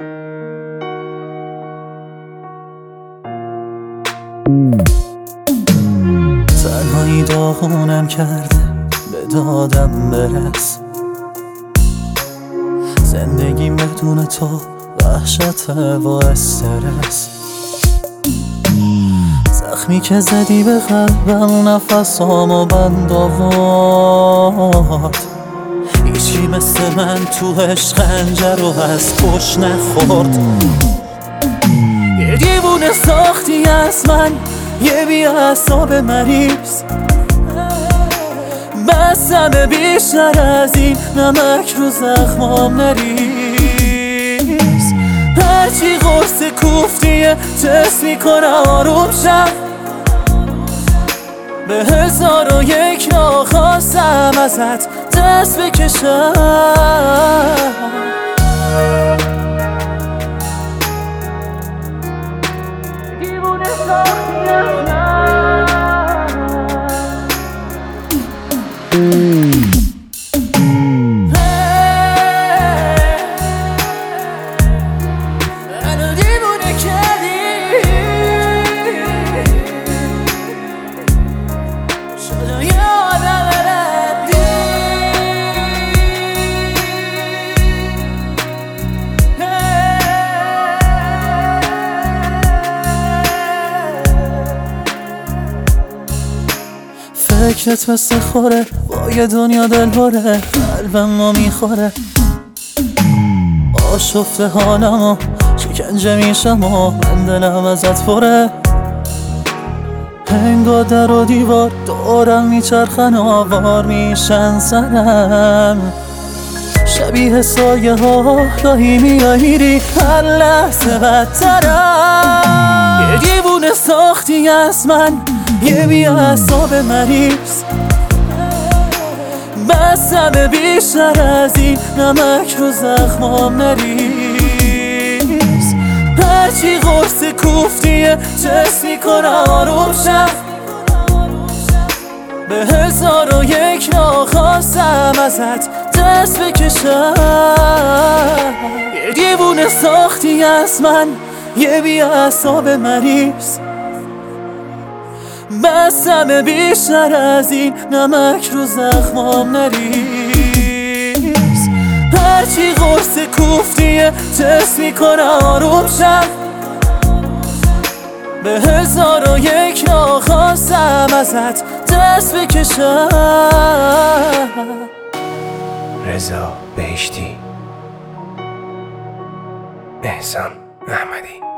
تنهایی داغونم کرده به دادم برس. زندگیم بدون تو وحشت و استرس. زخمی که زدی به قلبم نفسامو بند آورد. هیچی مثل من تو عشق خنجر رو از پشت نخورد. یه دیوونه ساختی از من، یه بی‌اعصاب مریض. بسم بیشتر از این نمک رو زخمام نریز. هرچی قرص کوفتیه تست میکنم آروم شم. به 1001 راه خواستم ازت دست بکشم. دیوونه ساختی از منو دیوونه کردی. شدم یه آدم ردی. فکرت مثل خوره با یه دنیا دل بره. قلبم ما میخوره، آشفته حالم و شکنجه میشم و من دلم ازت پره. انگار در و دیوار دورم میچرخن آوار میشن سرم. شبیه سایه ها گاهی میای میری هر لحظه بدترم. یه دیوونه ساختی از من، یه بی‌اعصاب مریض. بسم بیشتر از این نمک رو زخمام نریز. هرچی قرص کوفتیه تست میکنم آروم شم. به 1001 راه خواستم ازت دست بکشم. یه دیوونه ساختی از من، یه بی‌اعصاب مریض. بسم بیشتر از این نمک رو زخمام نریز. هرچی قرص کوفتیه تست میکنم آروم شم. به 1001 راه خواستم ازت دست بکشم. رضا بهشتی، احسان احمدی.